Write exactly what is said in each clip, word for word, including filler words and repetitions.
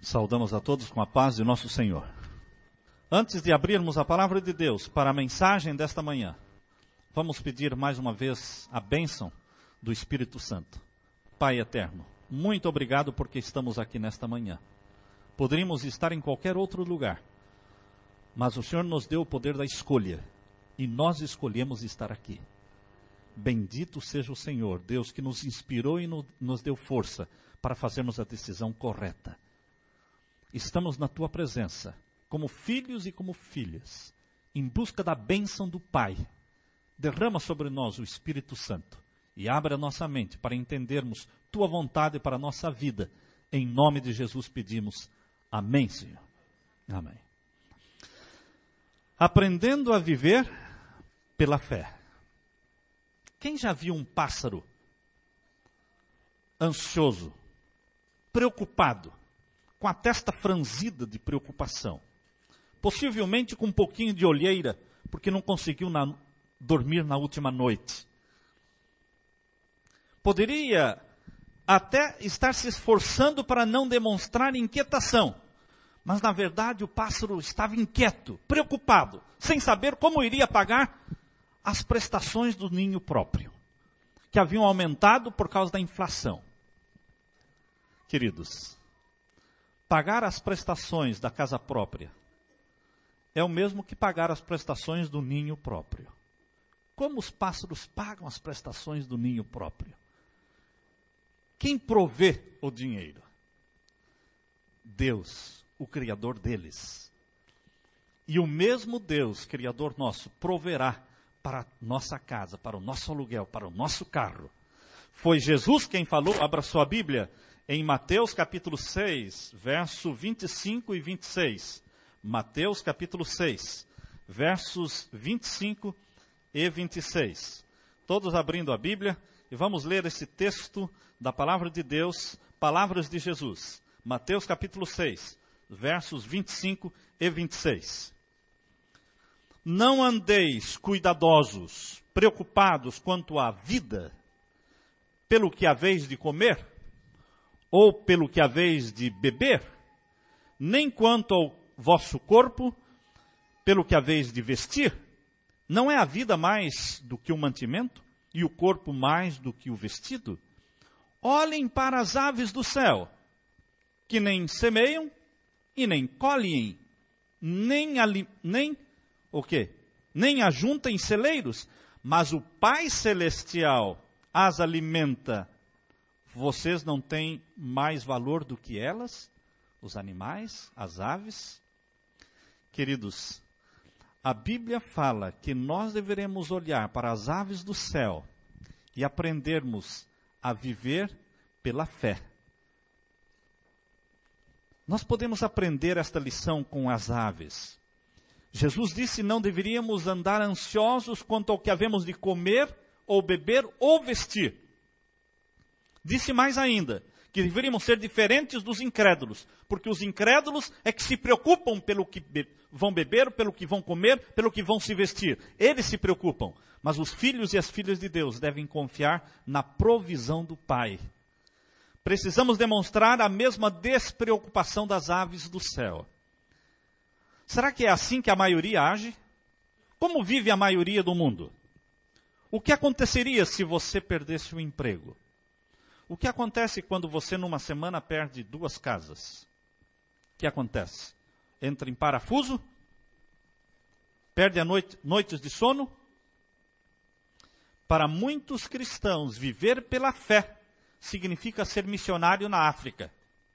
Saudamos a todos com a paz de nosso Senhor. Antes de abrirmos a palavra de Deus para a mensagem desta manhã, vamos pedir mais uma vez a bênção do Espírito Santo. Pai eterno, muito obrigado porque estamos aqui nesta manhã. Poderíamos estar em qualquer outro lugar, mas o Senhor nos deu o poder da escolha e nós escolhemos estar aqui. Bendito seja o Senhor, Deus que nos inspirou e no, nos deu força para fazermos a decisão correta. Estamos na Tua presença, como filhos e como filhas, em busca da bênção do Pai. Derrama sobre nós o Espírito Santo e abre a nossa mente para entendermos Tua vontade para a nossa vida. Em nome de Jesus pedimos. Amém, Senhor. Amém. Aprendendo a viver pela fé. Quem já viu um pássaro ansioso, preocupado, com a testa franzida de preocupação, possivelmente com um pouquinho de olheira, porque não conseguiu na, dormir na última noite? Poderia até estar se esforçando para não demonstrar inquietação, mas na verdade o pássaro estava inquieto, preocupado, sem saber como iria pagar as prestações do ninho próprio, que haviam aumentado por causa da inflação. Queridos, pagar as prestações da casa própria é o mesmo que pagar as prestações do ninho próprio. Como os pássaros pagam as prestações do ninho próprio? Quem provê o dinheiro? Deus, o Criador deles. E o mesmo Deus, Criador nosso, proverá para a nossa casa, para o nosso aluguel, para o nosso carro. Foi Jesus quem falou, abra sua Bíblia, em Mateus capítulo seis, verso vinte e cinco e vinte e seis. Mateus capítulo seis, versos vinte e cinco e vinte e seis. Todos abrindo a Bíblia e vamos ler esse texto da palavra de Deus, palavras de Jesus. Mateus capítulo seis, versos vinte e cinco e vinte e seis. Não andeis cuidadosos, preocupados quanto à vida, pelo que haveis de comer, ou pelo que haveis de beber, nem quanto ao vosso corpo, pelo que haveis de vestir. Não é a vida mais do que o mantimento, e o corpo mais do que o vestido? Olhem para as aves do céu, que nem semeiam e nem colhem, nem, ali, nem o quê? Nem ajuntem em celeiros, mas o Pai Celestial as alimenta. Vocês não têm mais valor do que elas? Os animais, as aves? Queridos, a Bíblia fala que nós deveremos olhar para as aves do céu e aprendermos a viver pela fé. Nós podemos aprender esta lição com as aves. Jesus disse que não deveríamos andar ansiosos quanto ao que havemos de comer, ou beber, ou vestir. Disse mais ainda, que deveríamos ser diferentes dos incrédulos, porque os incrédulos é que se preocupam pelo que be- vão beber, pelo que vão comer, pelo que vão se vestir. Eles se preocupam, mas os filhos e as filhas de Deus devem confiar na provisão do Pai. Precisamos demonstrar a mesma despreocupação das aves do céu. Será que é assim que a maioria age? Como vive a maioria do mundo? O que aconteceria se você perdesse o emprego? O que acontece quando você numa semana perde duas casas? O que acontece? Entra em parafuso? Perde a noite, noites de sono? Para muitos cristãos, viver pela fé significa ser missionário na África.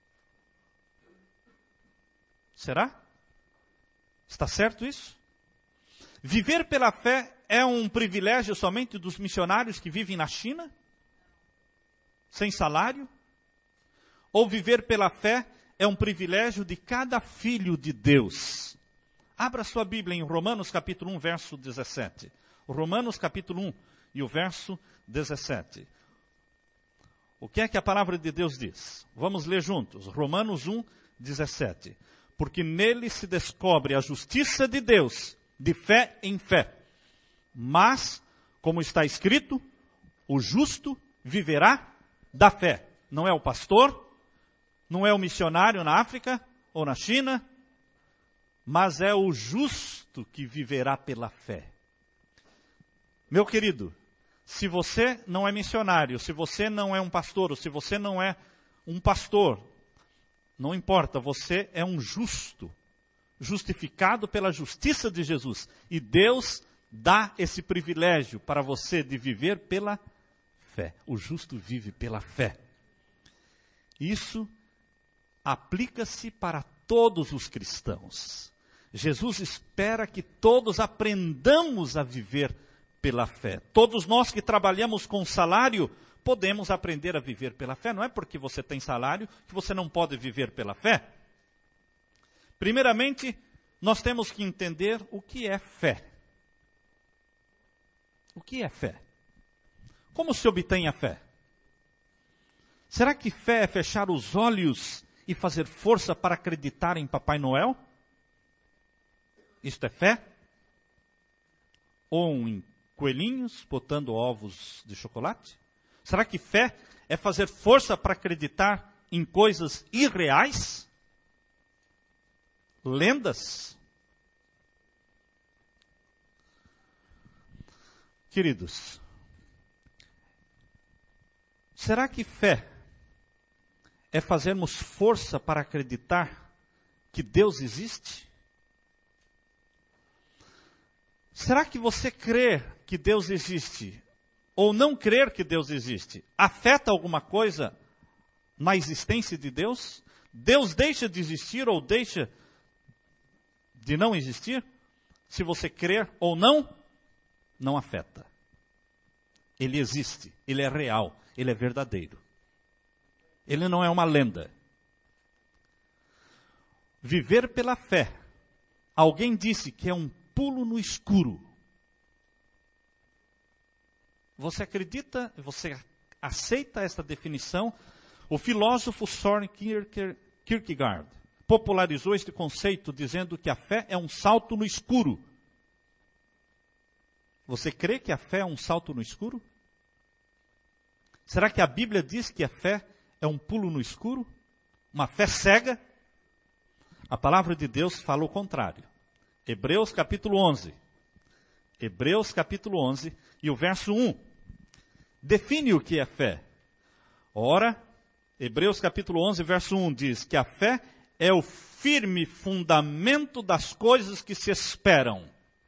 Será? Está certo isso? Viver pela fé é um privilégio somente dos missionários que vivem na China? Sem salário? Ou viver pela fé é um privilégio de cada filho de Deus? Abra sua Bíblia em Romanos capítulo um, verso dezessete. Romanos capítulo um e o verso dezessete. O que é que a palavra de Deus diz? Vamos ler juntos. Romanos um, dezessete. Porque nele se descobre a justiça de Deus, de fé em fé. Mas, como está escrito, o justo viverá da fé. Não é o pastor, não é o missionário na África ou na China, mas é o justo que viverá pela fé. Meu querido, se você não é missionário, se você não é um pastor, ou se você não é um pastor, não importa, você é um justo, justificado pela justiça de Jesus. E Deus dá esse privilégio para você de viver pela fé. O justo vive pela fé. Isso aplica-se para todos os cristãos. Jesus espera que todos aprendamos a viver pela fé. Todos nós que trabalhamos com salário, podemos aprender a viver pela fé. Não é porque você tem salário que você não pode viver pela fé. Primeiramente, nós temos que entender o que é fé. O que é fé? Como se obtém a fé? Será que fé é fechar os olhos e fazer força para acreditar em Papai Noel? Isto é fé? Ou em coelhinhos botando ovos de chocolate? Será que fé é fazer força para acreditar em coisas irreais? Lendas? Queridos, será que fé é fazermos força para acreditar que Deus existe? Será que você crê que Deus existe ou não crer que Deus existe afeta alguma coisa na existência de Deus? Deus deixa de existir ou deixa de não existir? Se você crer ou não, não afeta. Ele existe, ele é real, ele é verdadeiro. Ele não é uma lenda. Viver pela fé. Alguém disse que é um pulo no escuro. Você acredita, você aceita essa definição? O filósofo Søren Kierkegaard popularizou este conceito dizendo que a fé é um salto no escuro. Você crê que a fé é um salto no escuro? Será que a Bíblia diz que a fé é um pulo no escuro? Uma fé cega? A palavra de Deus fala o contrário. Hebreus capítulo onze. Hebreus capítulo onze e o verso um. Define o que é fé. Ora, Hebreus capítulo onze, verso um diz que a fé é o firme fundamento das coisas que se esperam.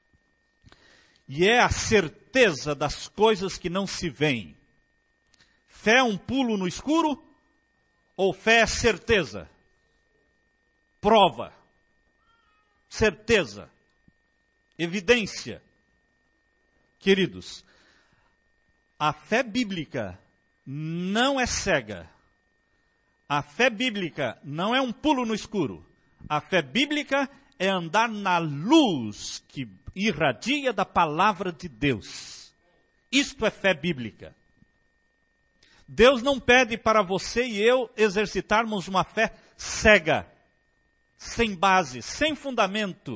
E é a certeza das coisas que não se veem. Fé é um pulo no escuro? Ou fé é certeza? Prova. Certeza. Evidência. Queridos, a fé bíblica não é cega. A fé bíblica não é um pulo no escuro. A fé bíblica é andar na luz que irradia da palavra de Deus. Isto é fé bíblica. Deus não pede para você e eu exercitarmos uma fé cega, sem base, sem fundamento.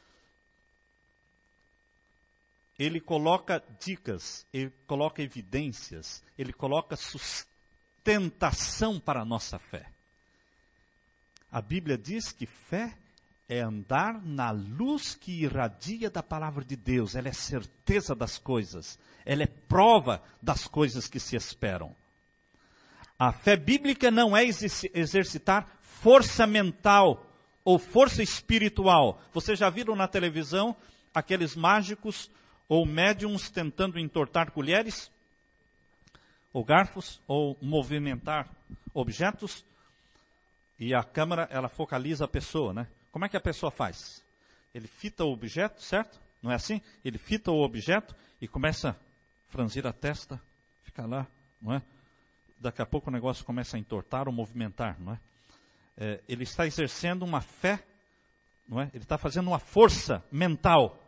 Ele coloca dicas, ele coloca evidências, ele coloca sustentação para a nossa fé. A Bíblia diz que fé é andar na luz que irradia da palavra de Deus. Ela é certeza das coisas, ela é prova das coisas que se esperam. A fé bíblica não é exercitar força mental ou força espiritual. Vocês já viram na televisão aqueles mágicos ou médiums tentando entortar colheres, ou garfos, ou movimentar objetos? E a câmera, ela focaliza a pessoa, né? Como é que a pessoa faz? Ele fita o objeto, certo? Não é assim? Ele fita o objeto e começa a franzir a testa, fica lá, não é? Daqui a pouco o negócio começa a entortar ou movimentar, não é? É, ele está exercendo uma fé, não é? Ele está fazendo uma força mental.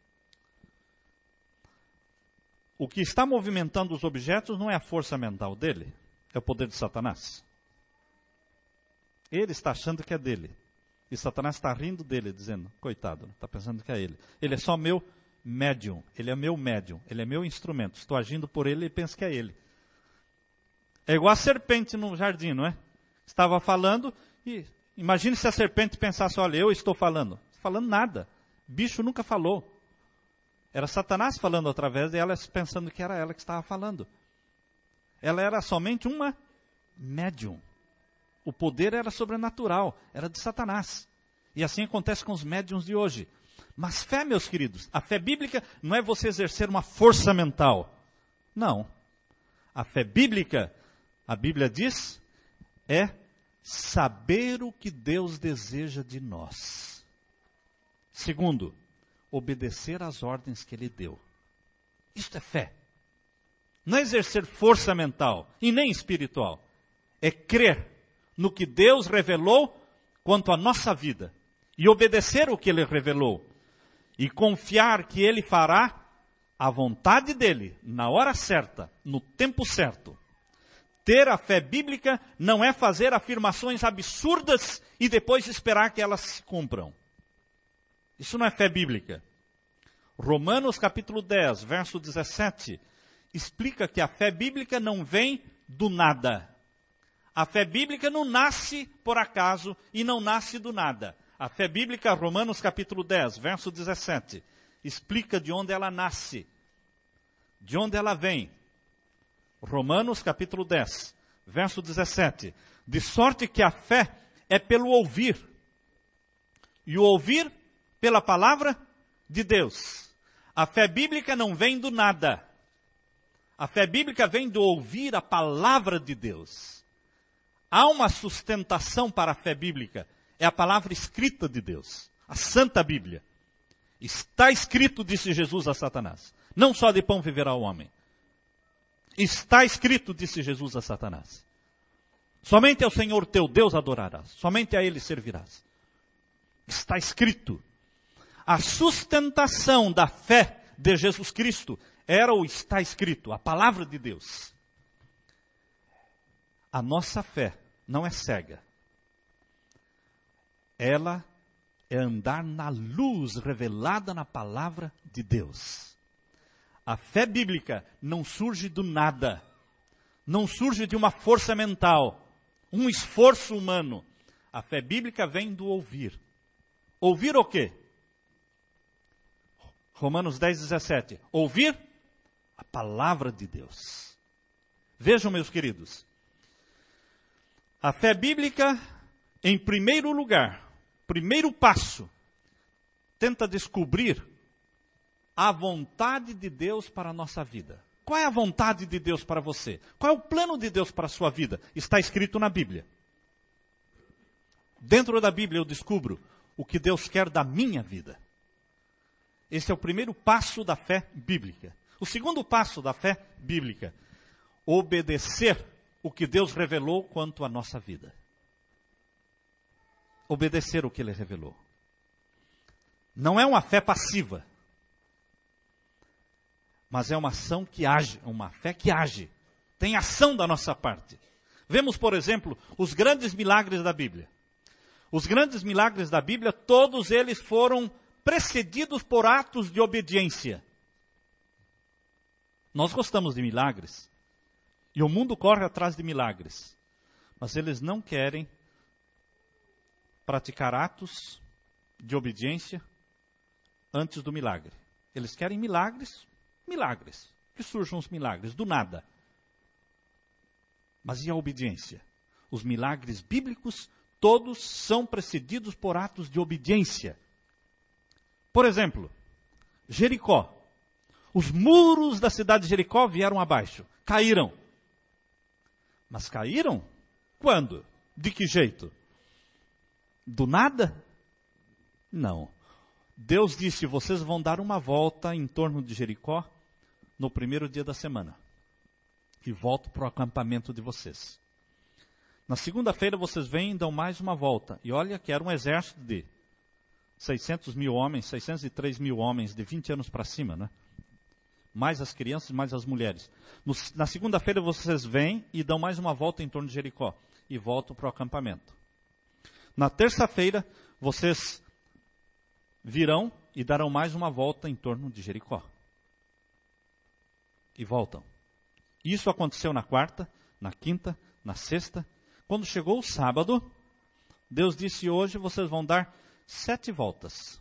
O que está movimentando os objetos não é a força mental dele, é o poder de Satanás. Ele está achando que é dele. E Satanás está rindo dele, dizendo, coitado, está pensando que é ele. Ele é só meu médium, ele é meu médium, ele é meu instrumento. Estou agindo por ele e penso que é ele. É igual a serpente no jardim, não é? estava falando e imagine se a serpente pensasse, olha, eu estou falando. Falando nada. Bicho nunca falou. Era Satanás falando através dela, pensando que era ela que estava falando. Ela era somente uma médium. O poder era sobrenatural, era de Satanás. E assim acontece com os médiums de hoje. Mas fé, meus queridos, a fé bíblica não é você exercer uma força mental. Não. A fé bíblica, a Bíblia diz, é saber o que Deus deseja de nós. Segundo, obedecer às ordens que Ele deu. Isto é fé. Não é exercer força mental e nem espiritual. É crer no que Deus revelou quanto à nossa vida. E obedecer o que Ele revelou. E confiar que Ele fará a vontade dEle, na hora certa, no tempo certo. Ter a fé bíblica não é fazer afirmações absurdas e depois esperar que elas se cumpram. Isso não é fé bíblica. Romanos capítulo dez, verso dezessete, explica que a fé bíblica não vem do nada. A fé bíblica não nasce por acaso e não nasce do nada. A fé bíblica, Romanos capítulo dez, verso dezessete, explica de onde ela nasce, de onde ela vem. Romanos capítulo dez, verso dezessete, de sorte que a fé é pelo ouvir, e o ouvir pela palavra de Deus. A fé bíblica não vem do nada. A fé bíblica vem do ouvir a palavra de Deus. Há uma sustentação para a fé bíblica. É a palavra escrita de Deus. A Santa Bíblia. Está escrito, disse Jesus a Satanás. Não só de pão viverá o homem. Está escrito, disse Jesus a Satanás. Somente ao Senhor teu Deus adorarás. Somente a Ele servirás. Está escrito. A sustentação da fé de Jesus Cristo era o está escrito, a palavra de Deus. A nossa fé não é cega. Ela é andar na luz revelada na palavra de Deus. A fé bíblica não surge do nada. Não surge de uma força mental, um esforço humano. A fé bíblica vem do ouvir. Ouvir o quê? Romanos dez, dezessete. Ouvir a palavra de Deus. Vejam, meus queridos. A fé bíblica, em primeiro lugar, primeiro passo, tenta descobrir a vontade de Deus para a nossa vida. Qual é a vontade de Deus para você? Qual é o plano de Deus para a sua vida? Está escrito na Bíblia. Dentro da Bíblia eu descubro o que Deus quer da minha vida. Esse é o primeiro passo da fé bíblica. O segundo passo da fé bíblica, obedecer o que Deus revelou quanto à nossa vida. Obedecer o que Ele revelou. Não é uma fé passiva, mas é uma ação que age, uma fé que age. Tem ação da nossa parte. Vemos, por exemplo, os grandes milagres da Bíblia. Os grandes milagres da Bíblia, todos eles foram precedidos por atos de obediência. Nós gostamos de milagres. E o mundo corre atrás de milagres. Mas eles não querem praticar atos de obediência antes do milagre. Eles querem milagres, milagres. Que surjam os milagres, do nada. Mas e a obediência? Os milagres bíblicos, todos são precedidos por atos de obediência. Por exemplo, Jericó. Os muros da cidade de Jericó vieram abaixo, caíram. Mas caíram? Quando? De que jeito? Do nada? Não. Deus disse, vocês vão dar uma volta em torno de Jericó no primeiro dia da semana. E volto para o acampamento de vocês. Na segunda-feira vocês vêm e dão mais uma volta. E olha que era um exército de seiscentos mil homens, seiscentos e três mil homens de vinte anos para cima, né? Mais as crianças, mais as mulheres. No, na segunda-feira vocês vêm e dão mais uma volta em torno de Jericó. E voltam para o acampamento. Na terça-feira, vocês virão e darão mais uma volta em torno de Jericó. E voltam. Isso aconteceu na quarta, na quinta, na sexta. Quando chegou o sábado, Deus disse: hoje vocês vão dar sete voltas.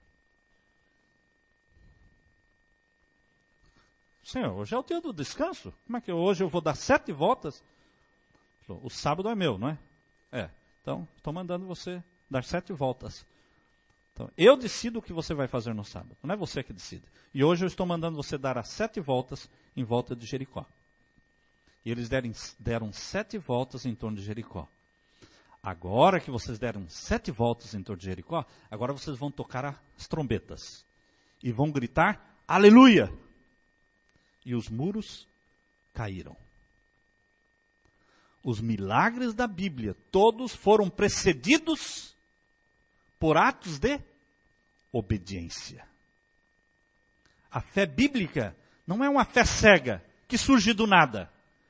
Senhor, hoje é o dia do descanso. Como é que hoje eu vou dar sete voltas? O sábado é meu, não é? É. Então, estou mandando você dar sete voltas. Então, eu decido o que você vai fazer no sábado. Não é você que decide. E hoje eu estou mandando você dar as sete voltas em volta de Jericó. E eles deram, deram sete voltas em torno de Jericó. Agora que vocês deram sete voltas em torno de Jericó, agora vocês vão tocar as trombetas. E vão gritar, aleluia! E os muros caíram. Os milagres da Bíblia, todos foram precedidos por atos de obediência. A fé bíblica não é uma fé cega, que surge do nada.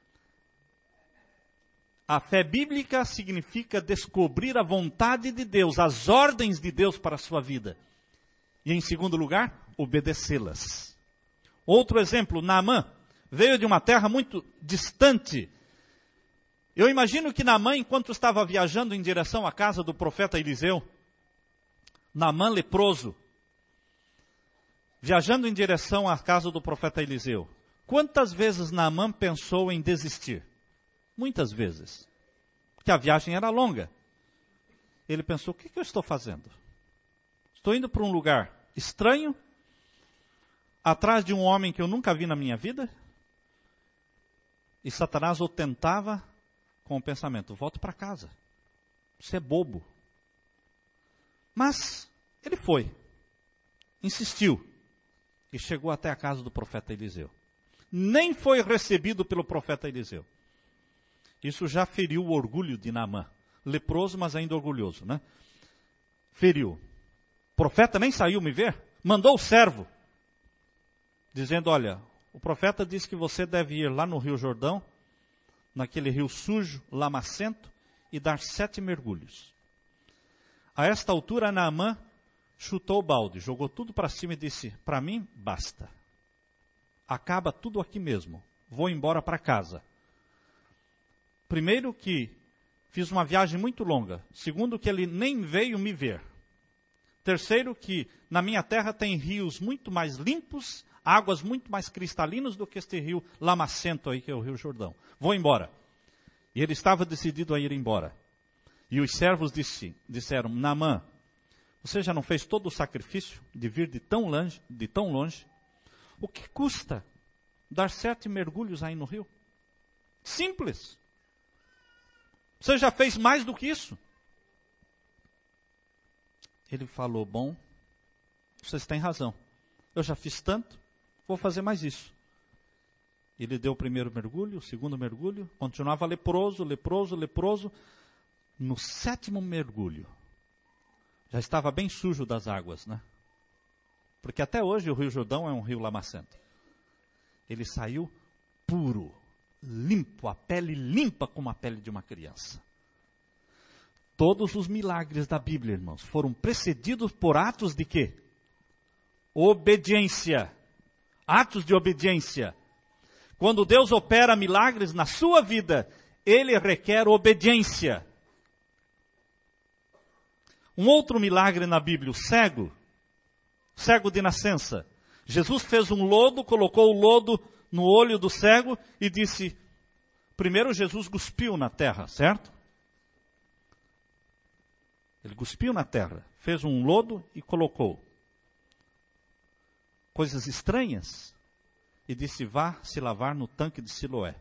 A fé bíblica significa descobrir a vontade de Deus, as ordens de Deus para a sua vida. E em segundo lugar, obedecê-las. Outro exemplo, Naamã veio de uma terra muito distante. Eu imagino que Naamã, enquanto estava viajando em direção à casa do profeta Eliseu, Naamã leproso, viajando em direção à casa do profeta Eliseu, quantas vezes Naamã pensou em desistir? Muitas vezes. Porque a viagem era longa. Ele pensou, o que, que eu estou fazendo? Estou indo para um lugar estranho, atrás de um homem que eu nunca vi na minha vida, e Satanás o tentava com o pensamento, volta para casa, você é bobo. Mas ele foi, insistiu, e chegou até a casa do profeta Eliseu. Nem foi recebido pelo profeta Eliseu. Isso já feriu o orgulho de Naamã, leproso, mas ainda orgulhoso, né? Feriu. O profeta nem saiu me ver, mandou o servo, dizendo, olha, o profeta disse que você deve ir lá no Rio Jordão, naquele rio sujo, lamacento, e dar sete mergulhos. A esta altura, Naamã chutou o balde, jogou tudo para cima e disse, para mim, basta. Acaba tudo aqui mesmo, vou embora para casa. Primeiro que fiz uma viagem muito longa. Segundo que ele nem veio me ver. Terceiro que na minha terra tem rios muito mais limpos, águas muito mais cristalinas do que este rio lamacento aí, que é o Rio Jordão. Vou embora. E ele estava decidido a ir embora. E os servos disse, disseram, Naamã, você já não fez todo o sacrifício de vir de tão longe, de tão longe? O que custa dar sete mergulhos aí no rio? Simples. Você já fez mais do que isso? Ele falou, bom, vocês têm razão. Eu já fiz tanto, vou fazer mais isso. Ele deu o primeiro mergulho, o segundo mergulho, continuava leproso, leproso, leproso. No sétimo mergulho, já estava bem sujo das águas, né? Porque até hoje o Rio Jordão é um rio lamacento. Ele saiu puro, limpo, a pele limpa como a pele de uma criança. Todos os milagres da Bíblia, irmãos, foram precedidos por atos de quê? Obediência. Atos de obediência. Quando Deus opera milagres na sua vida, Ele requer obediência. Um outro milagre na Bíblia, o cego, cego de nascença. Jesus fez um lodo, colocou o lodo no olho do cego e disse, primeiro Jesus cuspiu na terra, certo? Ele cuspiu na terra, fez um lodo e colocou coisas estranhas e disse, vá se lavar no tanque de Siloé.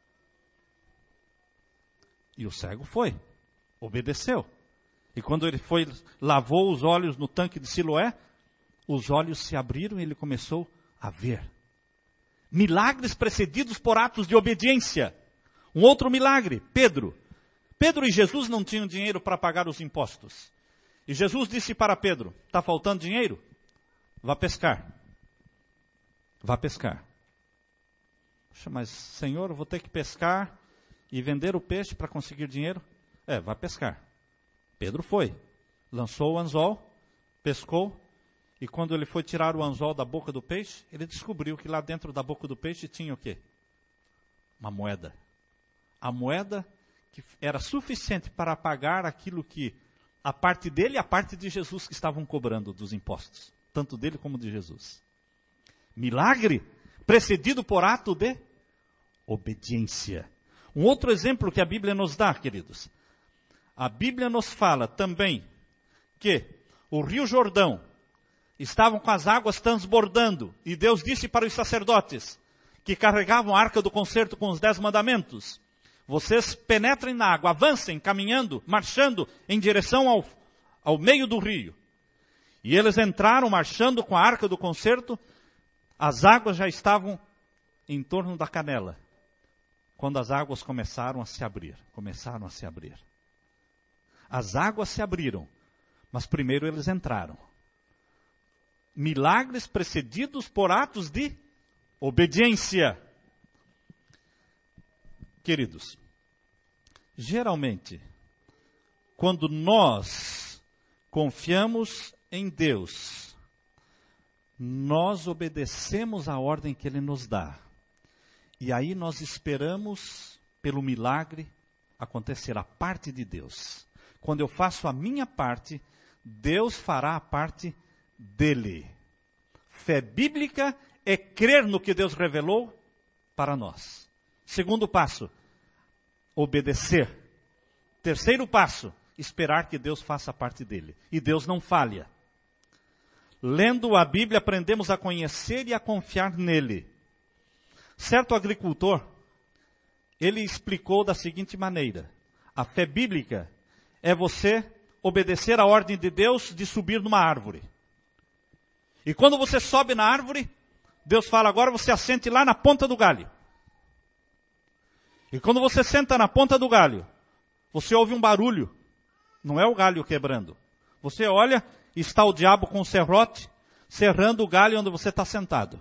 E o cego foi, obedeceu. E quando ele foi, lavou os olhos no tanque de Siloé, os olhos se abriram e ele começou a ver. Milagres precedidos por atos de obediência. Um outro milagre, Pedro. Pedro e Jesus não tinham dinheiro para pagar os impostos. E Jesus disse para Pedro, está faltando dinheiro? Vá pescar. Vá pescar. Poxa, mas Senhor, eu vou ter que pescar e vender o peixe para conseguir dinheiro? É, vá pescar. Pedro foi, lançou o anzol, pescou, e quando ele foi tirar o anzol da boca do peixe, ele descobriu que lá dentro da boca do peixe tinha o quê? Uma moeda. A moeda que era suficiente para pagar aquilo que a parte dele e a parte de Jesus que estavam cobrando dos impostos, tanto dele como de Jesus. Milagre precedido por ato de obediência. Um outro exemplo que a Bíblia nos dá, queridos. A Bíblia nos fala também que o Rio Jordão estavam com as águas transbordando e Deus disse para os sacerdotes que carregavam a arca do concerto com os dez mandamentos: vocês penetrem na água, avancem, caminhando, marchando em direção ao, ao meio do rio. E eles entraram marchando com a arca do concerto, as águas já estavam em torno da canela, quando as águas começaram a se abrir, começaram a se abrir. As águas se abriram, mas primeiro eles entraram. Milagres precedidos por atos de obediência. Queridos, geralmente, quando nós confiamos em Deus, nós obedecemos a ordem que Ele nos dá. E aí nós esperamos pelo milagre acontecer, a parte de Deus. Quando eu faço a minha parte, Deus fará a parte dele. Fé bíblica é crer no que Deus revelou para nós. Segundo passo, obedecer. Terceiro passo, esperar que Deus faça a parte dele. E Deus não falha. Lendo a Bíblia, aprendemos a conhecer e a confiar nele. Certo agricultor, ele explicou da seguinte maneira: a fé bíblica é você obedecer a ordem de Deus de subir numa árvore. E quando você sobe na árvore, Deus fala: agora você assente lá na ponta do galho. E quando você senta na ponta do galho, você ouve um barulho. Não é o galho quebrando. Você olha e está o diabo com o serrote serrando o galho onde você está sentado.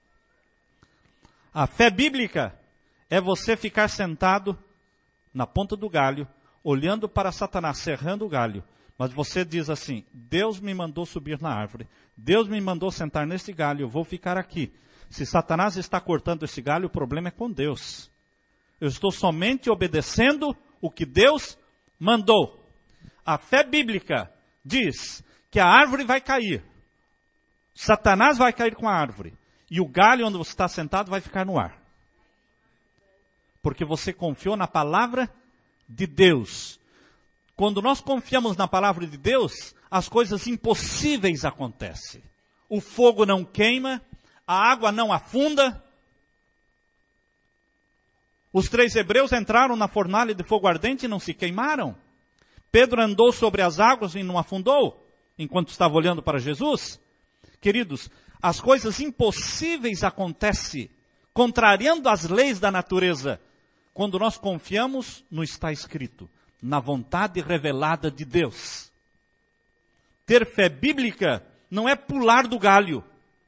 A fé bíblica é você ficar sentado na ponta do galho, olhando para Satanás serrando o galho. Mas você diz assim: Deus me mandou subir na árvore. Deus me mandou sentar nesse galho, eu vou ficar aqui. Se Satanás está cortando esse galho, o problema é com Deus. Eu estou somente obedecendo o que Deus mandou. A fé bíblica diz que a árvore vai cair. Satanás vai cair com a árvore. E o galho onde você está sentado vai ficar no ar. Porque você confiou na palavra de Deus. Quando nós confiamos na palavra de Deus, as coisas impossíveis acontecem. O fogo não queima, a água não afunda. Os três hebreus entraram na fornalha de fogo ardente e não se queimaram. Pedro andou sobre as águas e não afundou, enquanto estava olhando para Jesus. Queridos, as coisas impossíveis acontecem, contrariando as leis da natureza, quando nós confiamos no está escrito, na vontade revelada de Deus. Ter fé bíblica não é pular do galho.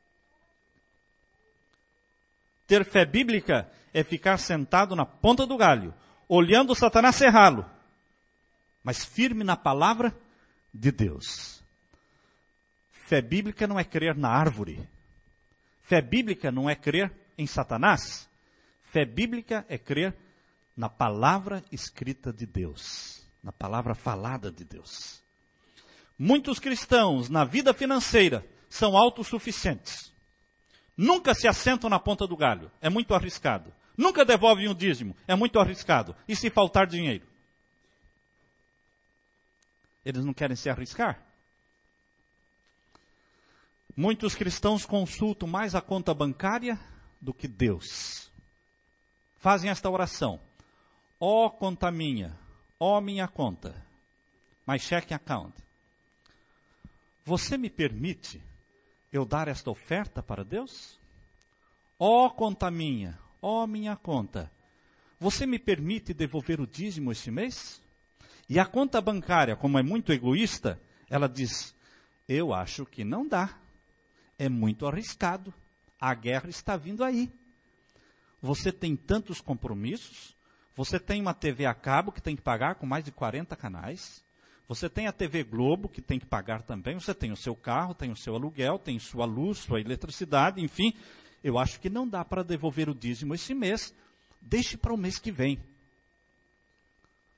Ter fé bíblica é ficar sentado na ponta do galho, olhando Satanás serrá-lo, mas firme na palavra de Deus. Fé bíblica não é crer na árvore. Fé bíblica não é crer em Satanás. Fé bíblica é crer na palavra escrita de Deus, na palavra falada de Deus. Muitos cristãos na vida financeira são autossuficientes. Nunca se assentam na ponta do galho, é muito arriscado. Nunca devolvem um dízimo, é muito arriscado. E se faltar dinheiro? Eles não querem se arriscar. Muitos cristãos consultam mais a conta bancária do que Deus. Fazem esta oração: ó conta minha, ó minha conta, my checking account. Você me permite eu dar esta oferta para Deus? Ó conta minha, ó minha conta, você me permite devolver o dízimo este mês? E a conta bancária, como é muito egoísta, ela diz: eu acho que não dá. É muito arriscado. A guerra está vindo aí. Você tem tantos compromissos. Você tem uma T V a cabo que tem que pagar com mais de quarenta canais. Você tem a T V Globo que tem que pagar também. Você tem o seu carro, tem o seu aluguel, tem sua luz, sua eletricidade, enfim. Eu acho que não dá para devolver o dízimo esse mês. Deixe para o mês que vem.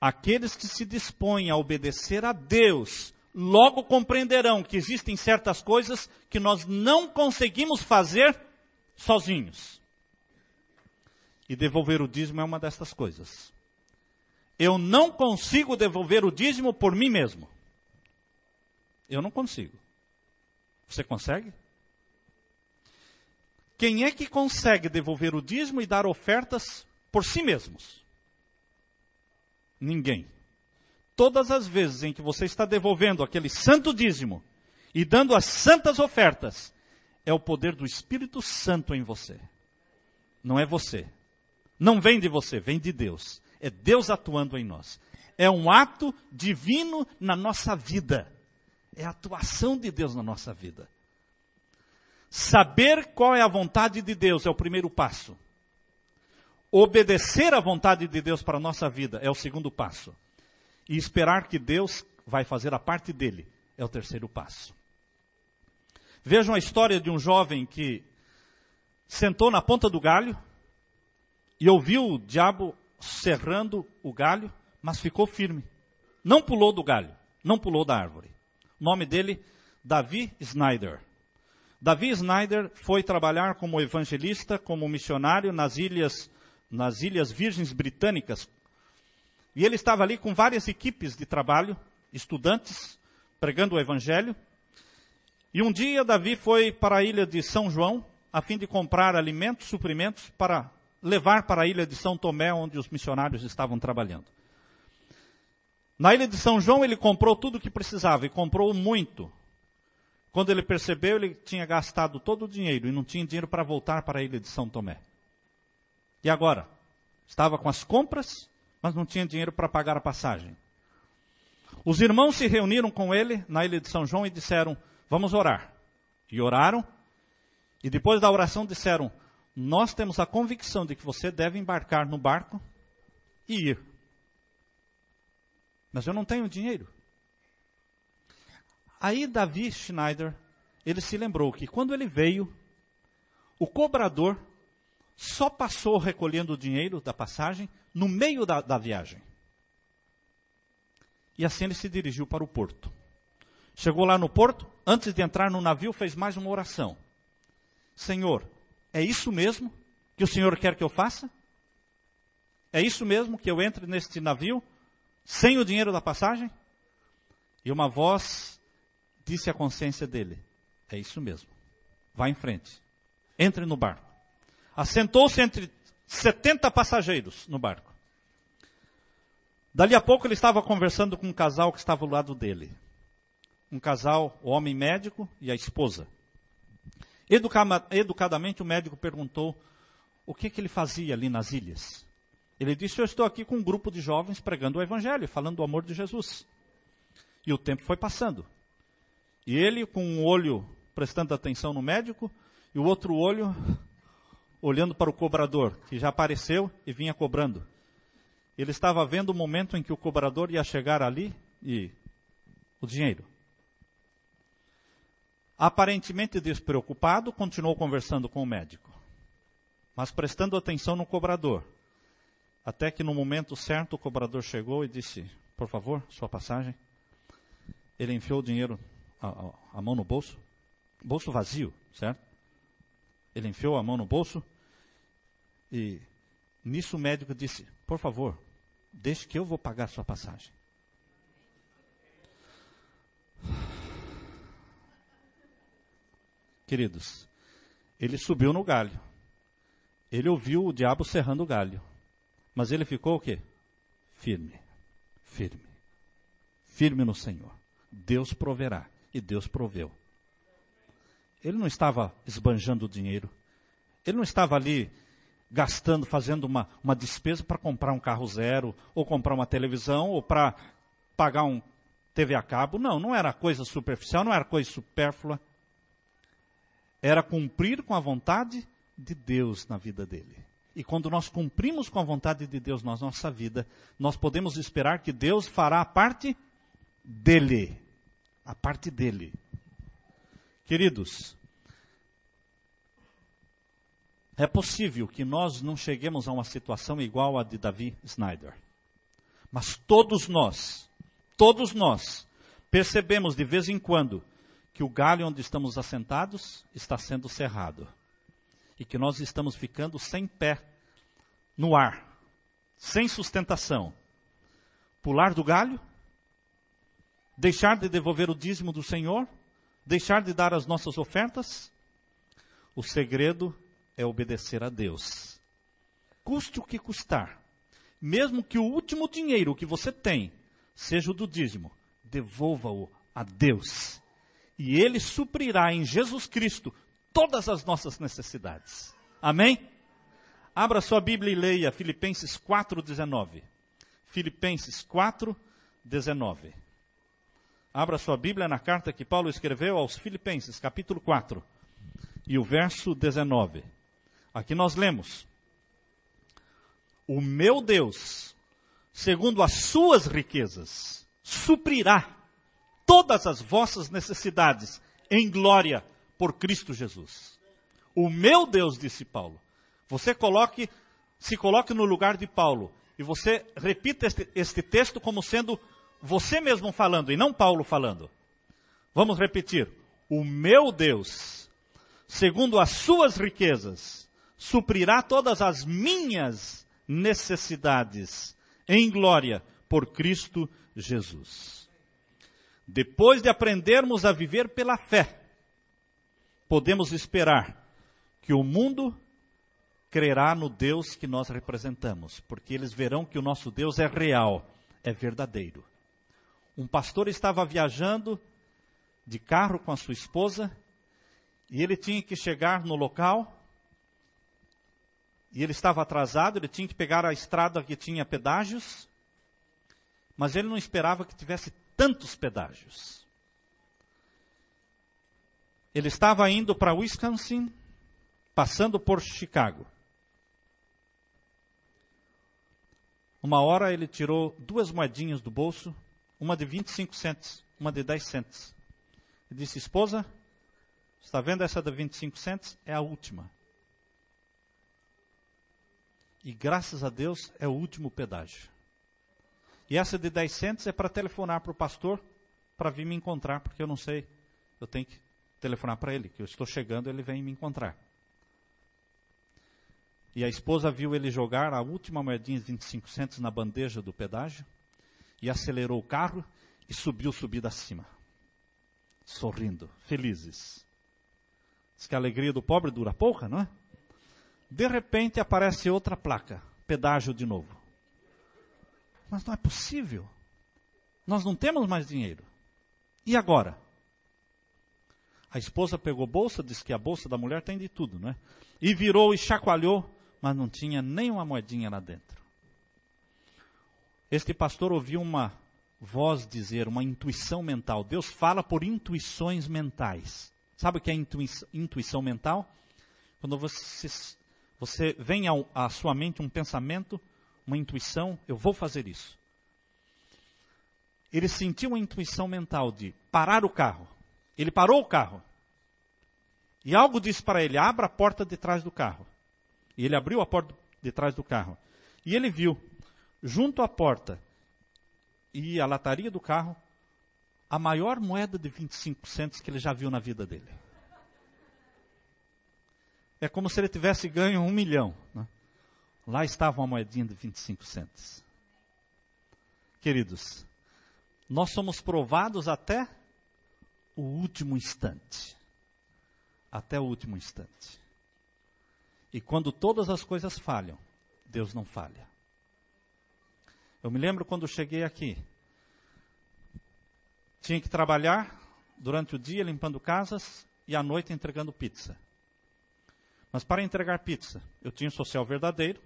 aqueles que se dispõem a obedecer a Deus, logo compreenderão que existem certas coisas que nós não conseguimos fazer sozinhos. E devolver o dízimo é uma dessas coisas. Eu não consigo devolver o dízimo por mim mesmo. Eu não consigo. Você consegue? Quem é que consegue devolver o dízimo e dar ofertas por si mesmos? Ninguém. Todas as vezes em que você está devolvendo aquele santo dízimo e dando as santas ofertas, é o poder do Espírito Santo em você. Não é você. Não vem de você, vem de Deus. É Deus atuando em nós. É um ato divino na nossa vida. É a atuação de Deus na nossa vida. Saber qual é a vontade de Deus é o primeiro passo. Obedecer à vontade de Deus para a nossa vida é o segundo passo. E esperar que Deus vai fazer a parte dele é o terceiro passo. Vejam a história de um jovem que sentou na ponta do galho e ouviu o diabo serrando o galho, mas ficou firme. Não pulou do galho, não pulou da árvore. O nome dele, Davi Snyder. Davi Snyder foi trabalhar como evangelista, como missionário nas ilhas, nas Ilhas Virgens Britânicas. E ele estava ali com várias equipes de trabalho, estudantes, pregando o evangelho. E um dia Davi foi para a ilha de São João, a fim de comprar alimentos, suprimentos, para levar para a ilha de São Tomé, onde os missionários estavam trabalhando. Na ilha de São João ele comprou tudo o que precisava, e comprou muito. Quando ele percebeu, ele tinha gastado todo o dinheiro, e não tinha dinheiro para voltar para a ilha de São Tomé. E agora? Estava com as compras, mas não tinha dinheiro para pagar a passagem. Os irmãos se reuniram com ele na ilha de São João e disseram, vamos orar. E oraram, e depois da oração disseram, nós temos a convicção de que você deve embarcar no barco e ir. Mas eu não tenho dinheiro. Aí Davi Schneider, ele se lembrou que quando ele veio, o cobrador só passou recolhendo o dinheiro da passagem no meio da, da viagem. E assim ele se dirigiu para o porto. Chegou lá no porto, antes de entrar no navio, fez mais uma oração. Senhor, é isso mesmo que o Senhor quer que eu faça? É isso mesmo que eu entre neste navio sem o dinheiro da passagem? E uma voz disse à consciência dele, é isso mesmo, vá em frente, entre no barco. Assentou-se entre setenta passageiros no barco. Dali a pouco ele estava conversando com um casal que estava ao lado dele. Um casal, o homem médico e a esposa. Educa- educadamente o médico perguntou o que, que ele fazia ali nas ilhas. Ele disse, eu estou aqui com um grupo de jovens pregando o evangelho, falando do amor de Jesus. E o tempo foi passando. E ele com um olho prestando atenção no médico e o outro olho olhando para o cobrador, que já apareceu e vinha cobrando. Ele estava vendo o momento em que o cobrador ia chegar ali e o dinheiro. Aparentemente despreocupado, continuou conversando com o médico, mas prestando atenção no cobrador. Até que no momento certo o cobrador chegou e disse, por favor, sua passagem. Ele enfiou o dinheiro, a, a, a mão no bolso, bolso vazio, certo? Ele enfiou a mão no bolso e nisso o médico disse, por favor, deixe que eu vou pagar sua passagem. Queridos, ele subiu no galho. Ele ouviu o diabo serrando o galho. Mas ele ficou o quê? Firme. Firme. Firme no Senhor. Deus proverá. E Deus proveu. Ele não estava esbanjando o dinheiro. Ele não estava ali gastando, fazendo uma, uma despesa para comprar um carro zero, ou comprar uma televisão, ou para pagar um T V a cabo. Não, não era coisa superficial, não era coisa supérflua. Era cumprir com a vontade de Deus na vida dele. E quando nós cumprimos com a vontade de Deus na nossa vida, nós podemos esperar que Deus fará a parte dele. A parte dele. Queridos, é possível que nós não cheguemos a uma situação igual à de Davi Schneider. Mas todos nós, todos nós, percebemos de vez em quando que o galho onde estamos assentados está sendo cerrado. E que nós estamos ficando sem pé no ar, sem sustentação. Pular do galho, deixar de devolver o dízimo do Senhor, deixar de dar as nossas ofertas. O segredo é obedecer a Deus. Custe o que custar. Mesmo que o último dinheiro que você tem seja o do dízimo, devolva-o a Deus. E Ele suprirá em Jesus Cristo todas as nossas necessidades. Amém? Abra sua Bíblia e leia Filipenses quatro, dezenove. Filipenses quatro, dezenove. Abra sua Bíblia na carta que Paulo escreveu aos Filipenses, capítulo quatro. E o verso dezenove. Aqui nós lemos: o meu Deus, segundo as suas riquezas, suprirá todas as vossas necessidades em glória por Cristo Jesus. O meu Deus, disse Paulo. Você coloque, se coloque no lugar de Paulo e você repita este, este texto como sendo você mesmo falando e não Paulo falando. Vamos repetir. O meu Deus, segundo as suas riquezas, suprirá todas as minhas necessidades em glória por Cristo Jesus. Depois de aprendermos a viver pela fé, podemos esperar que o mundo crerá no Deus que nós representamos, porque eles verão que o nosso Deus é real, é verdadeiro. Um pastor estava viajando de carro com a sua esposa, e ele tinha que chegar no local, e ele estava atrasado, ele tinha que pegar a estrada que tinha pedágios, mas ele não esperava que tivesse tantos pedágios. Ele estava indo para Wisconsin, passando por Chicago. Uma hora ele tirou duas moedinhas do bolso, uma de vinte e cinco centos, uma de dez centos. Ele disse: esposa, está vendo essa de vinte e cinco centos? É a última. E graças a Deus é o último pedágio. E essa de dez centos é para telefonar para o pastor, para vir me encontrar, porque eu não sei, eu tenho que telefonar para ele, que eu estou chegando, ele vem me encontrar. E a esposa viu ele jogar a última moedinha de vinte e cinco centos na bandeja do pedágio, e acelerou o carro e subiu subida acima, sorrindo, felizes. Diz que a alegria do pobre dura pouca, não é? De repente aparece outra placa, pedágio de novo. Mas não é possível. Nós não temos mais dinheiro. E agora? A esposa pegou a bolsa, disse que a bolsa da mulher tem de tudo, não é? E virou e chacoalhou, mas não tinha nem uma moedinha lá dentro. Este pastor ouviu uma voz dizer, uma intuição mental. Deus fala por intuições mentais. Sabe o que é intui- intuição mental? Quando você, você vem ao, à sua mente um pensamento, uma intuição, eu vou fazer isso. Ele sentiu uma intuição mental de parar o carro. Ele parou o carro. E algo disse para ele: abra a porta de trás do carro. E ele abriu a porta de trás do carro. E ele viu, junto à porta e à lataria do carro, a maior moeda de vinte e cinco centos que ele já viu na vida dele. É como se ele tivesse ganho um milhão. Né? Lá estava uma moedinha de vinte e cinco centos. Queridos, nós somos provados até o último instante. Até o último instante. E quando todas as coisas falham, Deus não falha. Eu me lembro quando cheguei aqui. Tinha que trabalhar durante o dia limpando casas e à noite entregando pizza. Mas para entregar pizza, eu tinha um social verdadeiro.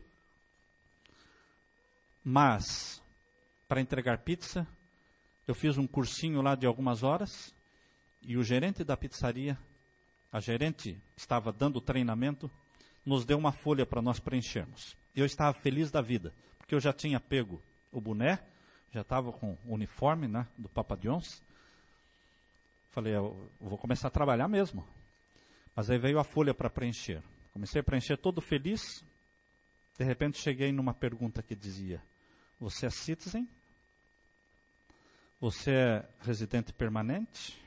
Mas, para entregar pizza, eu fiz um cursinho lá de algumas horas. E o gerente da pizzaria, a gerente estava dando treinamento, nos deu uma folha para nós preenchermos. Eu estava feliz da vida, porque eu já tinha pego o boné, já estava com o uniforme, né, do Papa John's. Falei, eu vou começar a trabalhar mesmo. Mas aí veio a folha para preencher. Comecei a preencher todo feliz. De repente cheguei numa pergunta que dizia: você é citizen? Você é residente permanente?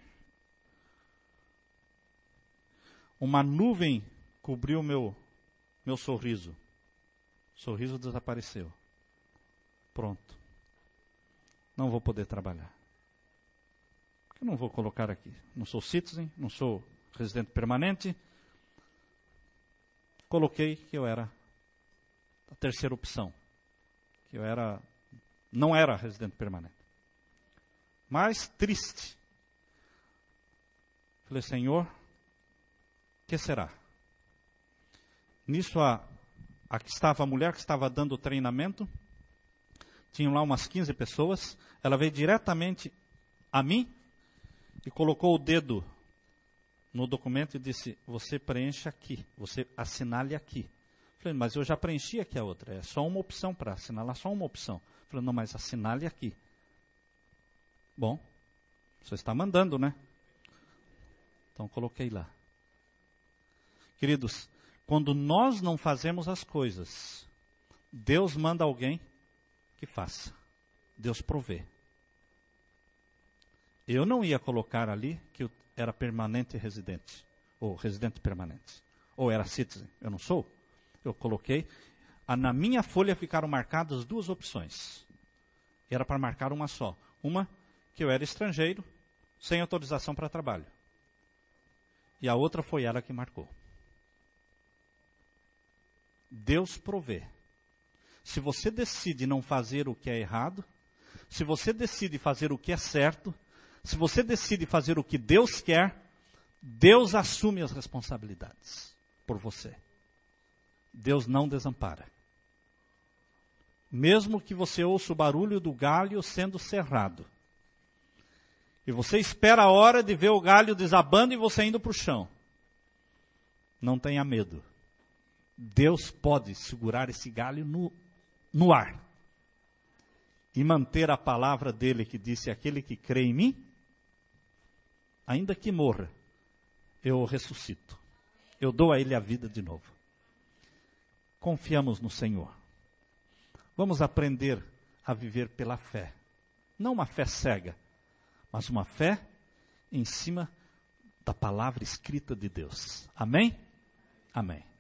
Uma nuvem cobriu meu, meu sorriso. O sorriso desapareceu. Pronto. Não vou poder trabalhar. Eu não vou colocar aqui. Não sou citizen, não sou residente permanente. Coloquei que eu era a terceira opção. Que eu era, não era residente permanente. Mas triste. Falei, Senhor, o que será? Nisso, a, a que estava a mulher que estava dando o treinamento, tinham lá umas quinze pessoas, ela veio diretamente a mim e colocou o dedo no documento e disse, você preenche aqui, você assinale aqui. Falei, mas eu já preenchi aqui a outra, é só uma opção para assinalar, só uma opção. Falei, não, mas assinale aqui. Bom, você está mandando, né? Então coloquei lá. Queridos, quando nós não fazemos as coisas, Deus manda alguém que faça. Deus provê. Eu não ia colocar ali que eu era permanente residente, ou residente permanente, ou era citizen, eu não sou. Eu coloquei, a, na minha folha ficaram marcadas duas opções. Era para marcar uma só. Uma, que eu era estrangeiro, sem autorização para trabalho. E a outra foi ela que marcou. Deus provê. Se você decide não fazer o que é errado, se você decide fazer o que é certo, se você decide fazer o que Deus quer, Deus assume as responsabilidades por você. Deus não desampara. Mesmo que você ouça o barulho do galho sendo cerrado, e você espera a hora de ver o galho desabando e você indo para o chão, não tenha medo. Deus pode segurar esse galho no, no ar e manter a palavra dele que disse, aquele que crê em mim, ainda que morra, eu o ressuscito. Eu dou a ele a vida de novo. Confiamos no Senhor. Vamos aprender a viver pela fé. Não uma fé cega, mas uma fé em cima da palavra escrita de Deus. Amém? Amém.